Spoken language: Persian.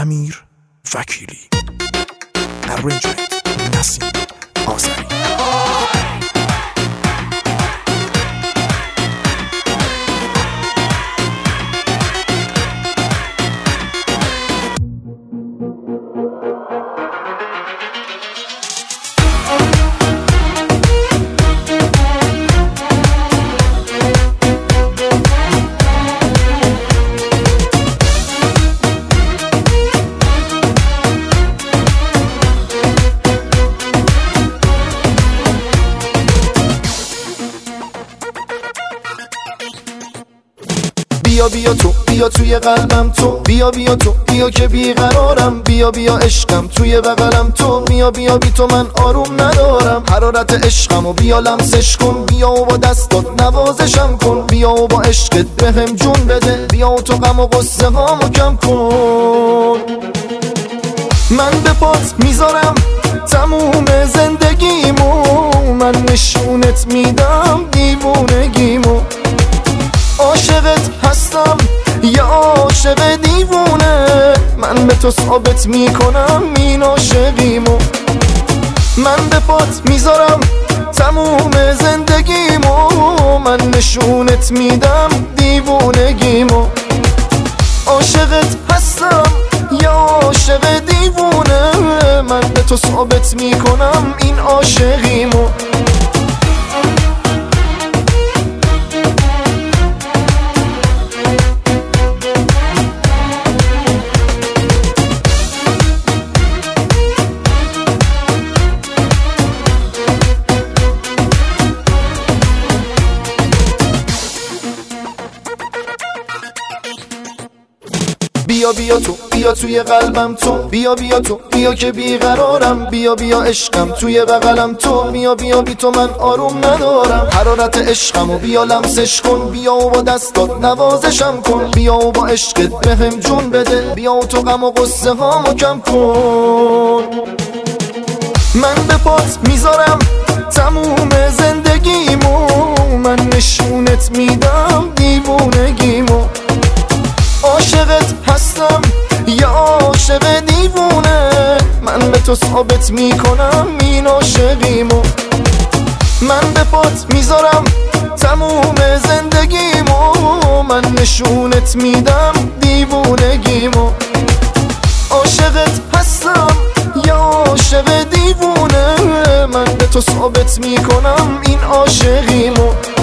امیر وکیلی. Arrangement نسیم آذری. بیا بیا تو، بیا توی قلبم تو، بیا بیا تو، بیا که بیقرارم، بیا بیا عشقم توی بغلم تو، بیا بیا بی تو من آروم ندارم، حرارت عشقم و بیا لمسش کن، بیا و با دستات نوازشم کن، بیا و با عشقت بهم جون بده، بیا و تو غم و غصه هامو کم کن. من به پات میذارم تموم زندگیمو، من نشونت میدم دیوونگیمو، عاشقت هستم یا عاشق دیوونه، من به تو ثابت میکنم این عاشقیمو. من به پات میذارم تموم زندگیمو، من نشونت میدم دیوونگیمو، عاشقت هستم یا عاشق دیوونه، من به تو ثابت میکنم این عاشقیمو. بیا بیا تو، بیا توی قلبم تو، بیا بیا تو، بیا که بیقرارم، بیا بیا عشقم توی بغلم تو، بیا بیا بی تو من آروم ندارم، حرارت عشقم و بیا لمسش کن، بیا و با دستات نوازشم کن، بیا و با عشقت بهم جون بده، بیا و تو غم و غصه هامو کم کن. من به پات میذارم تموم زندگیمو، من نشونت میدم دیوونگیمو، عاشقت هستم یا عاشق دیوونه، من به تو ثابت میکنم این عاشقیمو. من به پات میذارم تموم زندگیمو، من نشونت میدم دیوونگیمو، عاشقت هستم یا عاشق دیوونه، من به تو ثابت میکنم این عاشقیمو.